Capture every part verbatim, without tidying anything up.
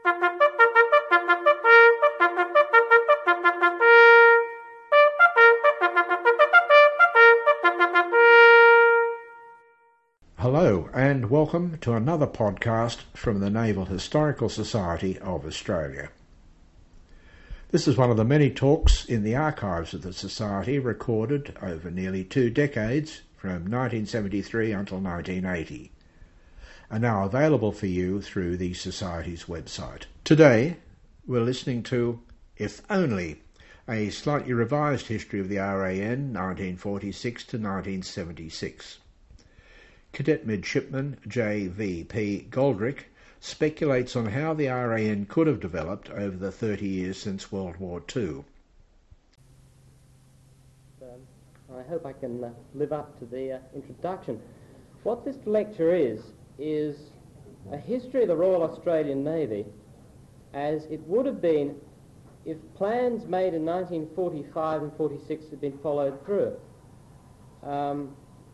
Hello and welcome to another podcast from the Naval Historical Society of Australia. This is one of the many talks in the archives of the Society recorded over nearly two decades from nineteen seventy-three until nineteen eighty, and now available for you through the Society's website. Today we're listening to If Only, a slightly revised history of the R A N nineteen forty-six to nineteen seventy-six. Cadet Midshipman J V P Goldrick speculates on how the R A N could have developed over the thirty years since World War Two. Um, I hope I can uh, live up to the uh, introduction. What this lecture is, is a history of the Royal Australian Navy as it would have been if plans made in nineteen forty-five and forty-six had been followed through. Um,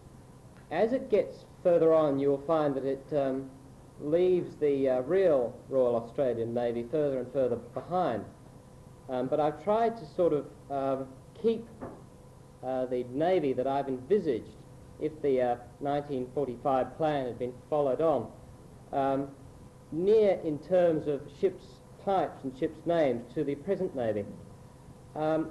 As it gets further on, you'll find that it um, leaves the uh, real Royal Australian Navy further and further behind. Um, but I've tried to sort of uh, keep uh, the Navy that I've envisaged if the uh, nineteen forty-five plan had been followed on, um, near in terms of ships' types and ships' names to the present Navy. Um,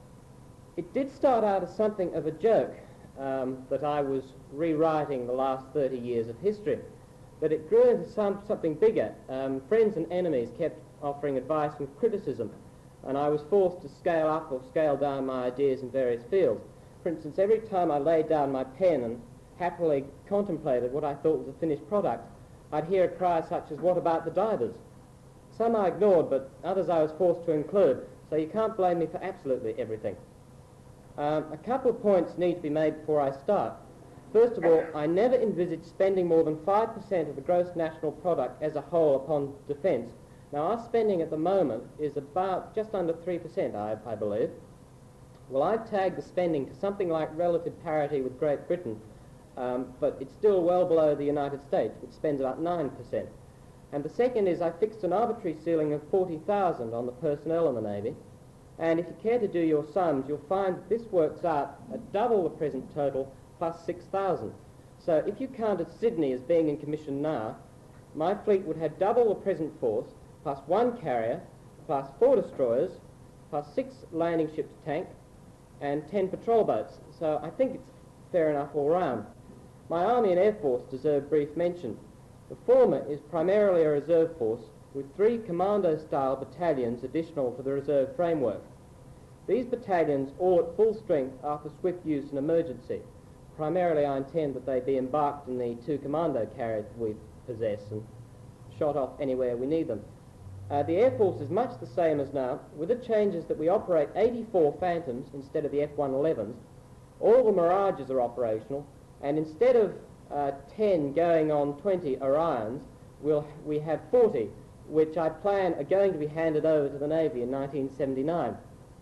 it did start out as something of a joke. Um, that I was rewriting the last thirty years of history, but it grew into some, something bigger. Um, friends and enemies kept offering advice and criticism, and I was forced to scale up or scale down my ideas in various fields. For instance, every time I laid down my pen and happily contemplated what I thought was a finished product, I'd hear a cry such as, "What about the divers?" Some I ignored, but others I was forced to include, so you can't blame me for absolutely everything. Um, a couple of points need to be made before I start. First of all, I never envisaged spending more than five percent of the gross national product as a whole upon defence. Now, our spending at the moment is about just under three percent, I, I believe. Well, I've tagged the spending to something like relative parity with Great Britain, um, but it's still well below the United States, which spends about nine percent. And the second is I fixed an arbitrary ceiling of forty thousand on the personnel in the Navy. And if you care to do your sums, you'll find that this works out at double the present total plus six thousand. So if you counted Sydney as being in commission now, my fleet would have double the present force, plus one carrier, plus four destroyers, plus six landing ships tank, and ten patrol boats. So I think it's fair enough all round. My Army and Air Force deserve brief mention. The former is primarily a reserve force, with three commando-style battalions additional to the reserve framework. These battalions all at full strength are for swift use in emergency. Primarily I intend that they be embarked in the two commando carriers we possess and shot off anywhere we need them. Uh, the Air Force is much the same as now, with the changes that we operate eighty-four Phantoms instead of the F one elevens. All the Mirages are operational, and instead of uh, ten going on twenty Orions, we'll, we have forty, which I plan are going to be handed over to the Navy in nineteen seventy-nine.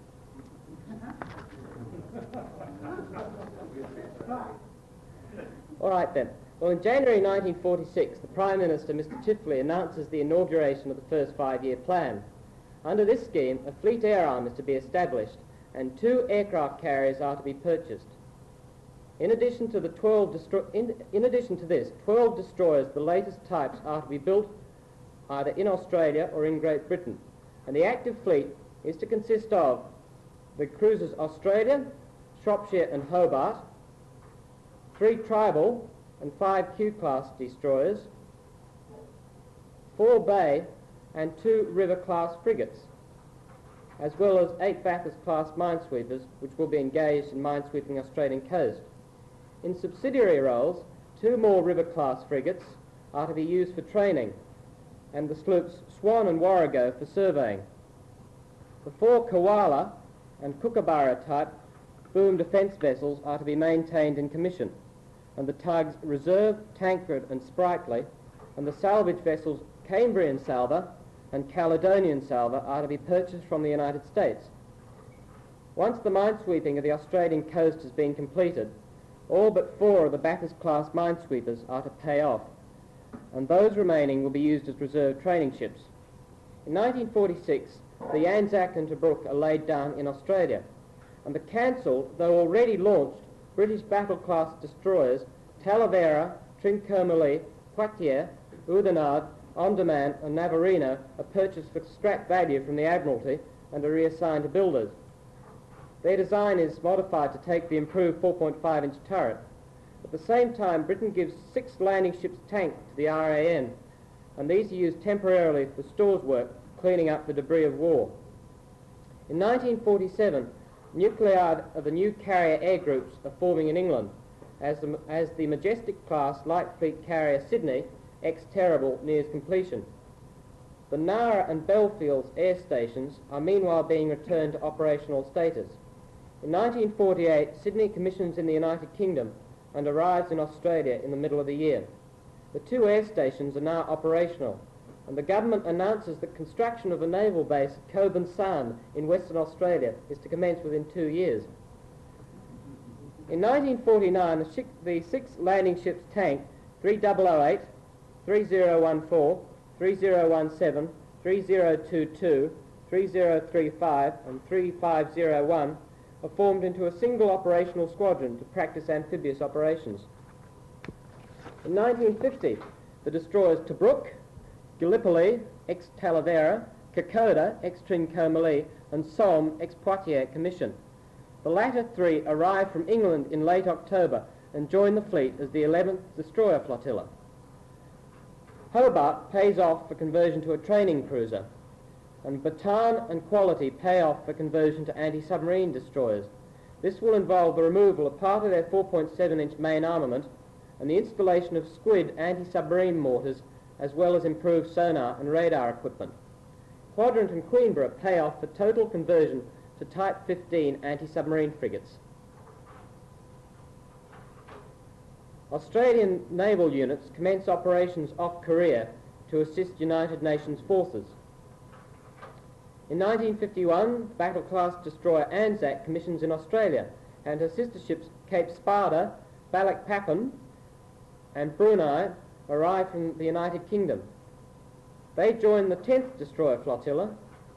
All right then. Well, in January nineteen forty-six, the Prime Minister, Mister Chifley, announces the inauguration of the first five-year plan. Under this scheme, a fleet air arm is to be established, and two aircraft carriers are to be purchased. In addition to the twelve destro- in, in addition to this, twelve destroyers, the latest types, are to be built either in Australia or in Great Britain, and the active fleet is to consist of the cruisers Australia, Shropshire and Hobart, three Tribal and five Q-class destroyers, four Bay and two River-class frigates, as well as eight Bathurst-class minesweepers, which will be engaged in minesweeping the Australian coast. In subsidiary roles, two more River-class frigates are to be used for training, and the sloops Swan and Warrego for surveying. The four Koala and Kookaburra type boom defence vessels are to be maintained in commission, and the tugs Reserve, Tancred and Sprightly, and the salvage vessels Cambrian Salver and Caledonian Salver are to be purchased from the United States. Once the minesweeping of the Australian coast has been completed, all but four of the Bathurst-class minesweepers are to pay off, and those remaining will be used as reserve training ships. In nineteen forty-six, the Anzac and Tobruk are laid down in Australia, and the cancelled, though already launched, British battle-class destroyers Talavera, Trincomalee, Poitiers, Oudenarde, Andaman and Navarino are purchased for scrap value from the Admiralty and are reassigned to builders. Their design is modified to take the improved four point five inch turret. At the same time, Britain gives six landing ships tank to the R A N, and these are used temporarily for stores work, cleaning up the debris of war. In nineteen forty-seven, nuclear of the new carrier air groups are forming in England, as the, as the Majestic-class light fleet carrier Sydney, ex-Terrible, nears completion. The Nara and Belfields air stations are meanwhile being returned to operational status. In nineteen forty-eight, Sydney commissions in the United Kingdom and arrives in Australia in the middle of the year. The two air stations are now operational, and the government announces that construction of a naval base at Coburn Sound in Western Australia is to commence within two years. In nineteen forty-nine, the, ship, the six landing ships tank three thousand eight, three thousand fourteen, three thousand seventeen, three thousand twenty-two, three thousand thirty-five and three thousand five oh one are formed into a single operational squadron to practice amphibious operations. In nineteen fifty, the destroyers Tobruk, Gallipoli, ex-Talavera, Kokoda, ex-Trincomalee, and Somme, ex-Poitiers commission. The latter three arrived from England in late October and joined the fleet as the eleventh destroyer flotilla. Hobart pays off for conversion to a training cruiser, and Bataan and Quality pay off for conversion to anti-submarine destroyers. This will involve the removal of part of their four point seven inch main armament and the installation of Squid anti-submarine mortars, as well as improved sonar and radar equipment. Quadrant and Queenborough pay off for total conversion to Type fifteen anti-submarine frigates. Australian naval units commence operations off Korea to assist United Nations forces. In nineteen fifty-one, battle-class destroyer Anzac commissions in Australia, and her sister ships Cape Spada, Balikpapan and Brunei arrive from the United Kingdom. They join the tenth destroyer flotilla,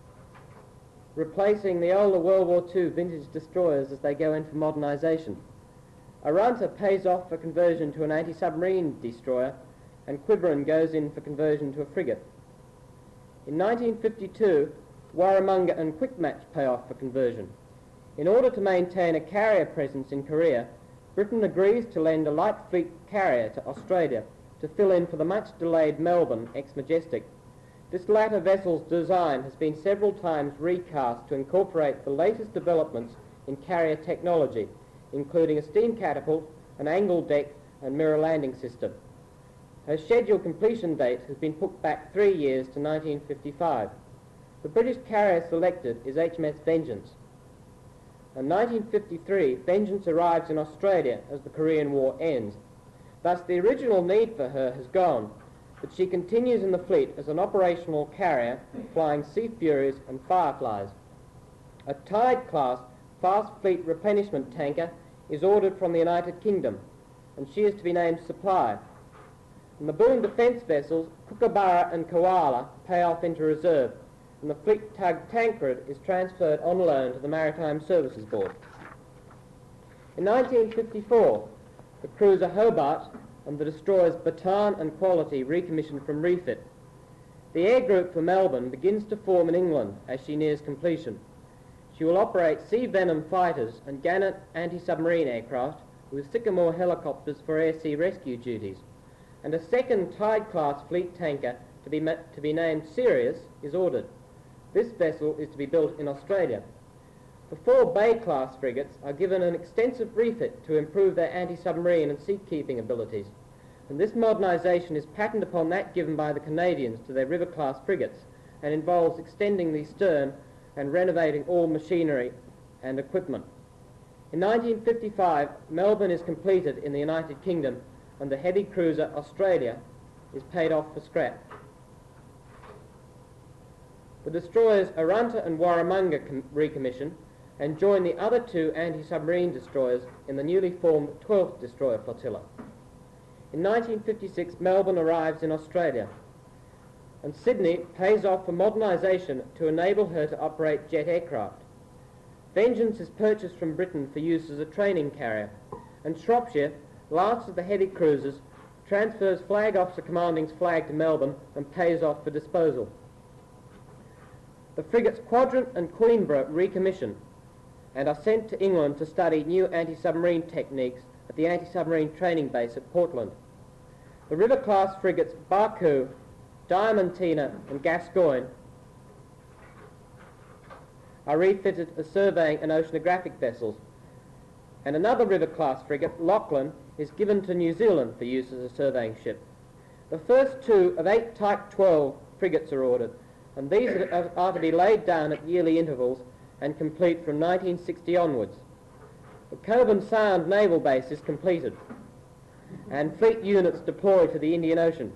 replacing the older World War Two vintage destroyers as they go in for modernisation. Aranta pays off for conversion to an anti-submarine destroyer, and Quiberon goes in for conversion to a frigate. In nineteen fifty-two, Warramunga and Quickmatch pay off for conversion. In order to maintain a carrier presence in Korea, Britain agrees to lend a light fleet carrier to Australia to fill in for the much-delayed Melbourne ex-Majestic. This latter vessel's design has been several times recast to incorporate the latest developments in carrier technology, including a steam catapult, an angled deck and mirror landing system. Her scheduled completion date has been put back three years to nineteen fifty-five. The British carrier selected is H M S Vengeance. In nineteen fifty-three, Vengeance arrives in Australia as the Korean War ends. Thus the original need for her has gone, but she continues in the fleet as an operational carrier, flying Sea Furies and Fireflies. A Tide-class fast fleet replenishment tanker is ordered from the United Kingdom, and she is to be named Supply. And the boom defence vessels Kookaburra and Koala pay off into reserve, and the fleet tug Tancred is transferred on loan to the Maritime Services Board. In nineteen fifty-four, the cruiser Hobart and the destroyers Bataan and Quality recommissioned from refit. The air group for Melbourne begins to form in England as she nears completion. She will operate Sea Venom fighters and Gannet anti-submarine aircraft with Sycamore helicopters for air-sea rescue duties, and a second Tide-class fleet tanker to be, to be named Sirius is ordered. This vessel is to be built in Australia. The four Bay-class frigates are given an extensive refit to improve their anti-submarine and sea-keeping abilities, and this modernisation is patterned upon that given by the Canadians to their River-class frigates, and involves extending the stern and renovating all machinery and equipment. In nineteen fifty-five, Melbourne is completed in the United Kingdom, and the heavy cruiser Australia is paid off for scrap. The destroyers Aranta and Warramunga recommission and join the other two anti-submarine destroyers in the newly formed twelfth destroyer flotilla. In nineteen fifty-six, Melbourne arrives in Australia. and Sydney pays off for modernisation to enable her to operate jet aircraft. Vengeance is purchased from Britain for use as a training carrier, and Shropshire, last of the heavy cruisers, transfers Flag Officer Commanding's flag to Melbourne and pays off for disposal. The frigates Quadrant and Queenborough recommission and are sent to England to study new anti-submarine techniques at the anti-submarine training base at Portland. The river-class frigates Barcoo, Diamantina and Gascoigne are refitted as surveying and oceanographic vessels, and another river-class frigate, Lachlan, is given to New Zealand for use as a surveying ship. The first two of eight Type twelve frigates are ordered, and these are, are to be laid down at yearly intervals and complete from nineteen sixty onwards. The Coburn Sound Naval Base is completed, and fleet units deployed to the Indian Ocean.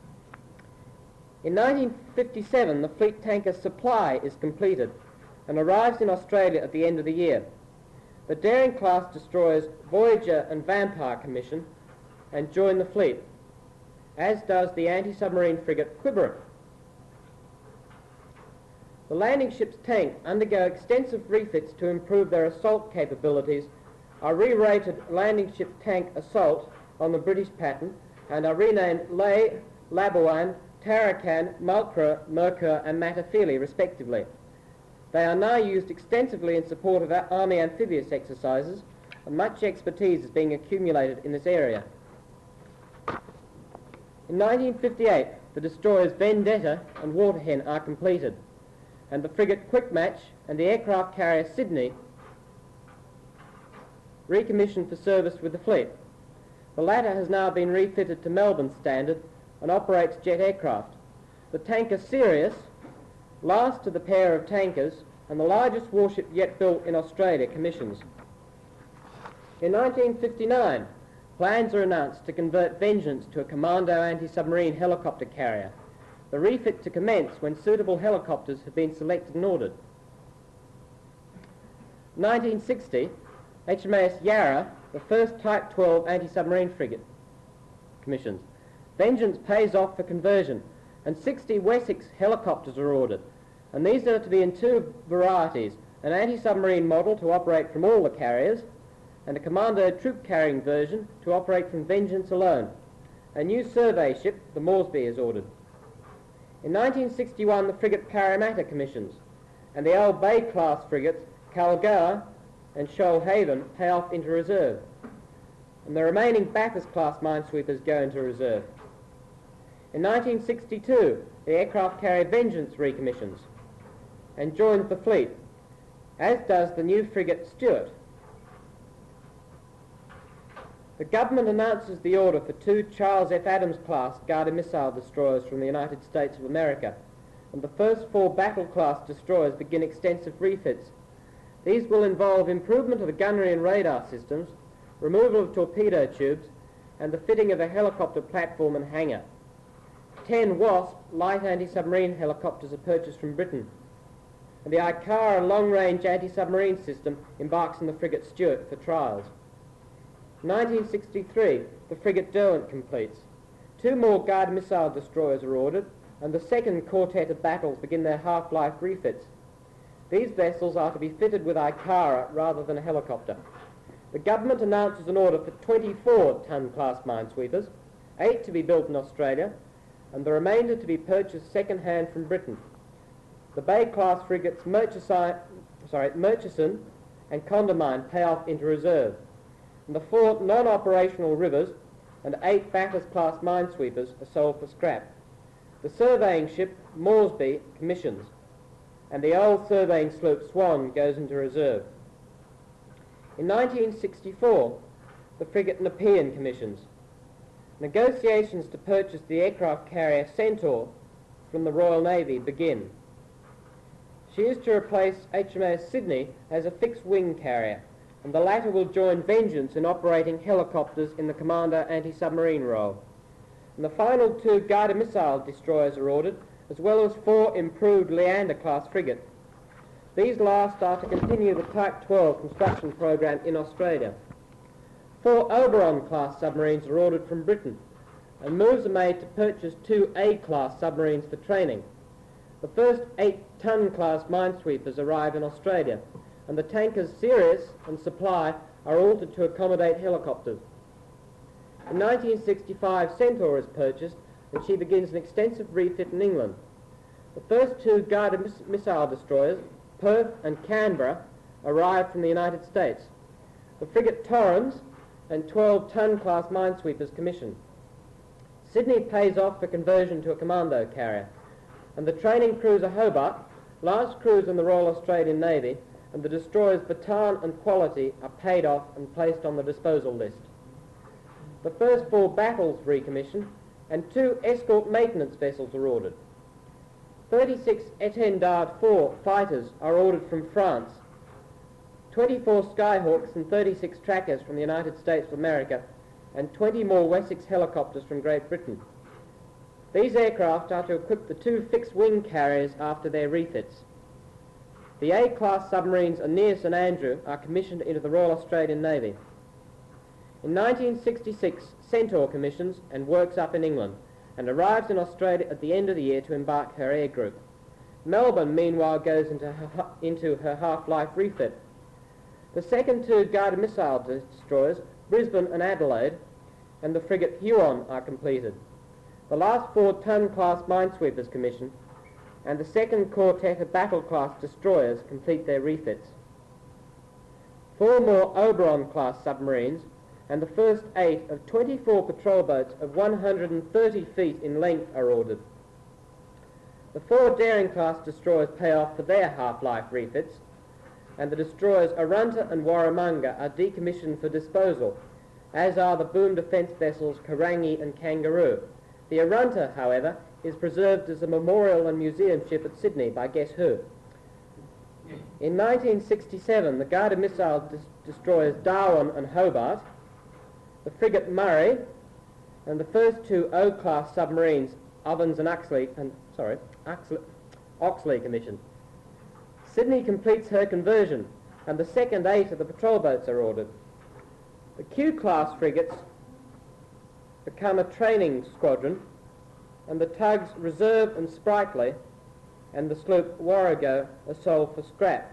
In nineteen fifty-seven, the fleet tanker Supply is completed and arrives in Australia at the end of the year. The Daring-class destroyers Voyager and Vampire commission and join the fleet, as does the anti-submarine frigate Quiberon. The landing ship's tank undergo extensive refits to improve their assault capabilities, are re-rated landing ship tank Assault on the British pattern, and are renamed Lay, Labuan, Tarakan, Mulcra, Merkur and Matafili respectively. They are now used extensively in support of Army amphibious exercises, and much expertise is being accumulated in this area. In nineteen fifty-eight, the destroyers Vendetta and Waterhen are completed, and the frigate Quickmatch and the aircraft carrier Sydney recommissioned for service with the fleet. The latter has now been refitted to Melbourne standard and operates jet aircraft. The tanker Sirius, last of the pair of tankers and the largest warship yet built in Australia, commissions. In nineteen fifty-nine, plans are announced to convert Vengeance to a Commando anti-submarine helicopter carrier. The refit to commence when suitable helicopters have been selected and ordered. nineteen sixty, H M A S Yarra, the first Type twelve anti-submarine frigate, commissions. Vengeance pays off for conversion, and sixty Wessex helicopters are ordered, and these are to be in two varieties, an anti-submarine model to operate from all the carriers, and a Commando troop-carrying version to operate from Vengeance alone. A new survey ship, the Moresby, is ordered. In nineteen sixty-one, the frigate Parramatta commissions, and the Old Bay-class frigates Calgoa and Shoalhaven pay off into reserve, and the remaining Bathurst-class minesweepers go into reserve. In nineteen sixty-two, the aircraft carrier Vengeance recommissions and joins the fleet, as does the new frigate Stuart. The government announces the order for two Charles F. Adams-class Guardian missile destroyers from the United States of America, and the first four battle-class destroyers begin extensive refits. These will involve improvement of the gunnery and radar systems, removal of torpedo tubes, and the fitting of a helicopter platform and hangar. Ten Wasp light anti-submarine helicopters are purchased from Britain, and the Ikara long-range anti-submarine system embarks on the frigate Stuart for trials. nineteen sixty-three, the frigate Derwent completes. Two more Guard missile destroyers are ordered, and the second quartet of battles begin their half-life refits. These vessels are to be fitted with Ikara rather than a helicopter. The government announces an order for twenty-four ton-class minesweepers, eight to be built in Australia, and the remainder to be purchased second-hand from Britain. The Bay-class frigates Murchison, sorry, Murchison and Condamine pay off into reserve, and the four non-operational rivers and eight Bathurst-class minesweepers are sold for scrap. The surveying ship Moresby commissions, and the old surveying sloop Swan goes into reserve. In nineteen sixty-four, the frigate Nepean commissions. Negotiations to purchase the aircraft carrier Centaur from the Royal Navy begin. She is to replace H M A S Sydney as a fixed-wing carrier, and the latter will join Vengeance in operating helicopters in the Commander anti-submarine role. And the final two Garda missile destroyers are ordered, as well as four improved Leander-class frigates. These last are to continue the Type twelve construction program in Australia. Four Oberon-class submarines are ordered from Britain, and moves are made to purchase two A-class submarines for training. The first eight-ton class minesweepers arrive in Australia, and the tankers Sirius and Supply are altered to accommodate helicopters. In nineteen sixty-five, Centaur is purchased, and she begins an extensive refit in England. The first two guided miss missile destroyers, Perth and Canberra, arrived from the United States. The frigate Torrens and twelve-ton class minesweepers commissioned. Sydney pays off for conversion to a commando carrier, and the training cruiser Hobart, last cruise in the Royal Australian Navy, and the destroyers Bataan and Quality are paid off and placed on the disposal list. The first four battles recommissioned, and two escort maintenance vessels are ordered. thirty-six Étendard four fighters are ordered from France, twenty-four Skyhawks and thirty-six Trackers from the United States of America, and twenty more Wessex helicopters from Great Britain. These aircraft are to equip the two fixed-wing carriers after their refits. The A-class submarines Aeneas and Andrew are commissioned into the Royal Australian Navy. In nineteen sixty-six, Centaur commissions and works up in England, and arrives in Australia at the end of the year to embark her air group. Melbourne, meanwhile, goes into her, into her half-life refit. The second two guided missile destroyers, Brisbane and Adelaide, and the frigate Huon are completed. The last four-ton class minesweepers commissioned, and the second quartet of battle-class destroyers complete their refits. Four more Oberon-class submarines and the first eight of twenty-four patrol boats of one hundred thirty feet in length are ordered. The four Daring-class destroyers pay off for their half-life refits, and the destroyers Arunta and Warramunga are decommissioned for disposal, as are the boom defence vessels Karangi and Kangaroo. The Arunta, however, is preserved as a memorial and museum ship at Sydney by Guess Who. In nineteen sixty-seven, the guided missile dis destroyers Darwin and Hobart, the frigate Murray, and the first two O-class submarines Ovens and Oxley, and sorry, Oxley, Oxley commissioned. Sydney completes her conversion, and the second eight of the patrol boats are ordered. The Q-class frigates become a training squadron, and the tugs Reserve and Sprightly and the sloop Warrego are sold for scrap.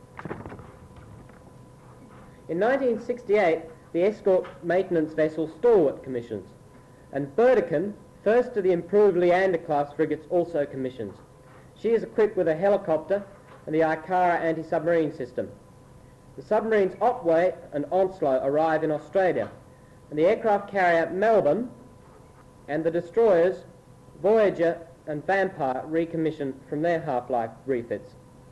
In nineteen sixty-eight, the escort maintenance vessel Stalwart commissions, and Burdekin, first of the improved Leander-class frigates, also commissions. She is equipped with a helicopter and the Ikara anti-submarine system. The submarines Otway and Onslow arrive in Australia, and the aircraft carrier Melbourne and the destroyers Voyager and Vampire recommissioned from their half-life refits.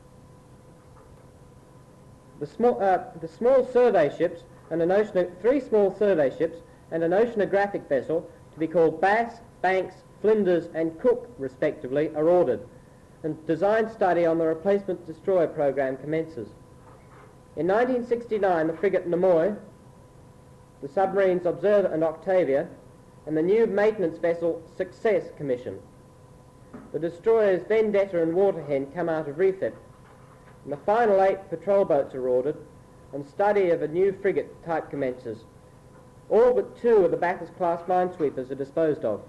The small, uh, the small survey ships and an ocean, three small survey ships and an oceanographic vessel to be called Bass, Banks, Flinders and Cook, respectively, are ordered, and design study on the replacement destroyer program commences. In nineteen sixty-nine, the frigate Nimoy, the submarines Observer and Octavia, and the new maintenance vessel Success commission. The destroyers Vendetta and Waterhen come out of refit, and the final eight patrol boats are ordered, and study of a new frigate type commences. All but two of the Bathurst-class minesweepers are disposed of.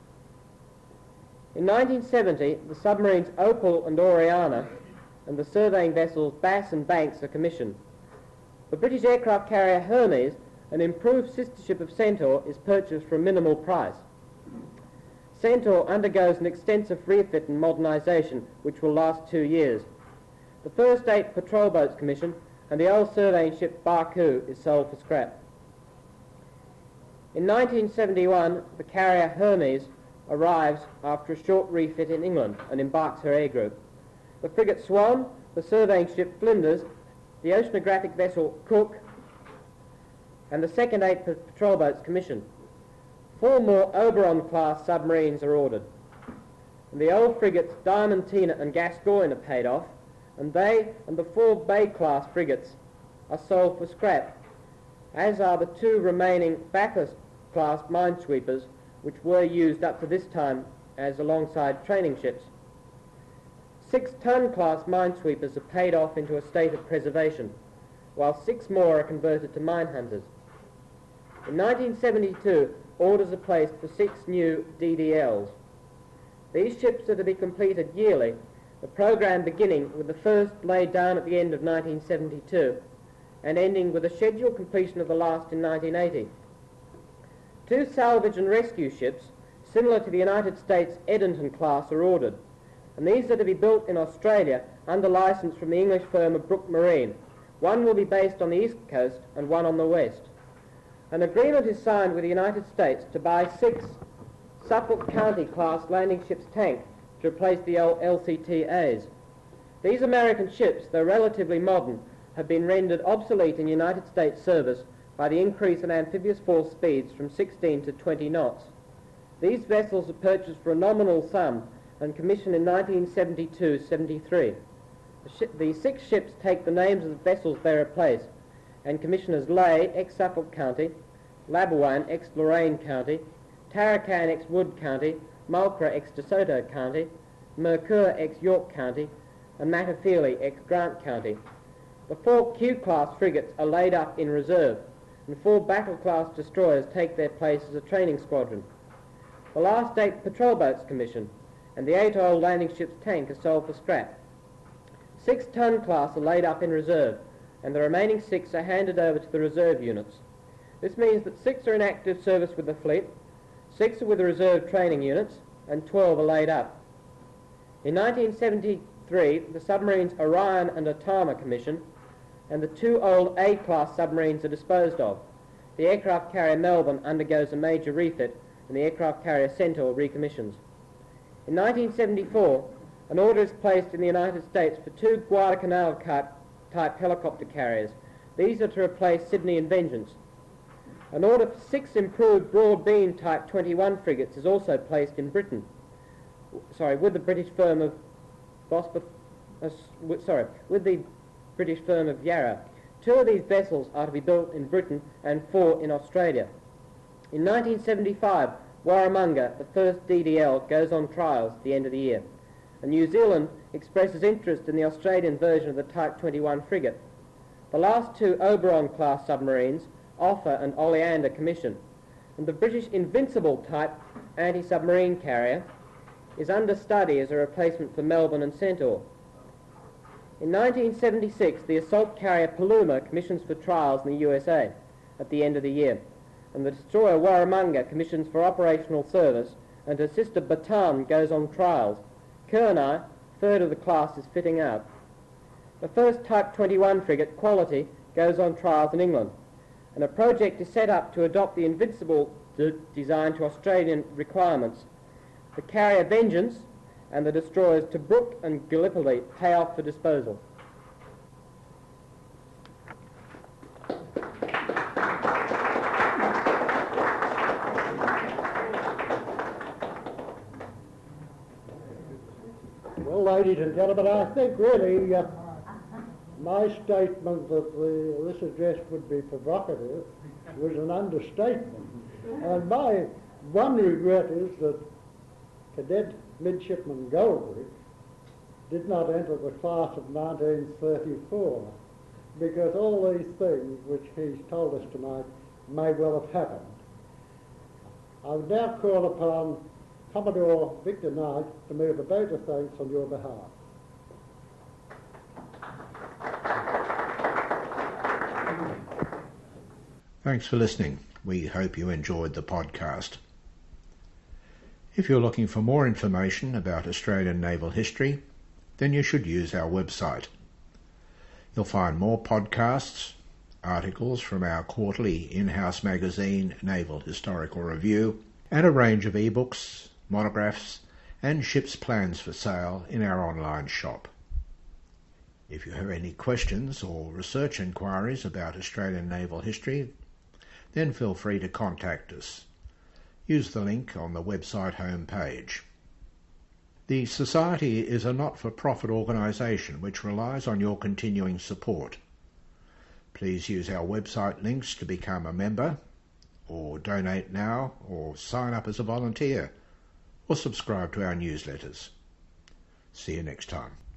In nineteen seventy, the submarines Opal and Oriana and the surveying vessels Bass and Banks are commissioned. The British aircraft carrier Hermes, an improved sister ship of Centaur, is purchased for a minimal price. Centaur undergoes an extensive refit and modernisation which will last two years. The first eight patrol boats commissioned, and the old surveying ship Barcoo is sold for scrap. In nineteen seventy-one, the carrier Hermes arrives after a short refit in England and embarks her air group. The frigate Swan, the surveying ship Flinders, the oceanographic vessel Cook, and the second eight patrol boats commissioned. Four more Oberon-class submarines are ordered. And the old frigates Diamantina and Gascoigne are paid off, and they and the four Bay-class frigates are sold for scrap, as are the two remaining Bathurst-class minesweepers, which were used up to this time as alongside training ships. Six-ton class minesweepers are paid off into a state of preservation, while six more are converted to mine hunters. In nineteen seventy-two, orders are placed for six new D D Ls. These ships are to be completed yearly, the programme beginning with the first laid down at the end of nineteen seventy-two and ending with a scheduled completion of the last in nineteen eighty. Two salvage and rescue ships, similar to the United States Edenton class, are ordered, and these are to be built in Australia under licence from the English firm of Brook Marine. One will be based on the east coast and one on the west. An agreement is signed with the United States to buy six Suffolk County class landing ships tank to replace the L C T As. These American ships, though relatively modern, have been rendered obsolete in United States service by the increase in amphibious force speeds from sixteen to twenty knots. These vessels are purchased for a nominal sum and commissioned in nineteen seventy-two seventy-three. The, shi the six ships take the names of the vessels they replace, and Commissioners Ley, ex-Suffolk County, Labuan, ex-Lorraine County, Tarakan, ex-Wood County, Mulcra, ex-DeSoto County, Mercure, ex-York County, and Matafili, ex-Grant County. The four Q-class frigates are laid up in reserve, and four battle-class destroyers take their place as a training squadron. The last eight patrol boats commissioned, and the eight old landing ships tank are sold for scrap. Six ton class are laid up in reserve, and the remaining six are handed over to the reserve units. This means that six are in active service with the fleet, six are with the reserve training units, and twelve are laid up. In nineteen seventy-three, the submarines Orion and Atama commissioned, and the two old A-class submarines are disposed of. The aircraft carrier Melbourne undergoes a major refit, and the aircraft carrier Centaur recommissions. In nineteen seventy-four, an order is placed in the United States for two Guadalcanal type, type helicopter carriers. These are to replace Sydney and Vengeance. An order for six improved broad beam type twenty-one frigates is also placed in Britain, sorry, with the British firm of Bosworth, uh, with, sorry, with the British firm of Yarra. Two of these vessels are to be built in Britain and four in Australia. In nineteen seventy-five, Warramunga, the first D D L, goes on trials at the end of the year, and New Zealand expresses interest in the Australian version of the Type twenty-one frigate. The last two Oberon-class submarines, Offa and Oleander, commission, and the British Invincible type anti-submarine carrier is under study as a replacement for Melbourne and Centaur. In nineteen seventy-six, the assault carrier Paluma commissions for trials in the U S A at the end of the year, and the destroyer Warramunga commissions for operational service, and her sister Bataan goes on trials. Kurnai, third of the class, is fitting out. The first Type twenty-one frigate, Quality, goes on trials in England, and a project is set up to adopt the Invincible de design to Australian requirements. The carrier Vengeance and the destroyers Tobruk and Gallipoli pay off for disposal. Well, ladies and gentlemen, I think really uh, my statement that the, this address would be provocative was an understatement. And my one regret is that Cadet Midshipman Goldrick did not enter the class of nineteen thirty-four, because all these things which he's told us tonight may well have happened. I would now call upon Commodore Victor Knight to move a vote of thanks on your behalf. Thanks for listening. We hope you enjoyed the podcast. If you're looking for more information about Australian naval history, then you should use our website. You'll find more podcasts, articles from our quarterly in-house magazine, Naval Historical Review, and a range of ebooks, monographs, and ships plans for sale in our online shop. If you have any questions or research inquiries about Australian naval history, then feel free to contact us. Use the link on the website homepage. The Society is a not-for-profit organisation which relies on your continuing support. Please use our website links to become a member, or donate now, or sign up as a volunteer, or subscribe to our newsletters. See you next time.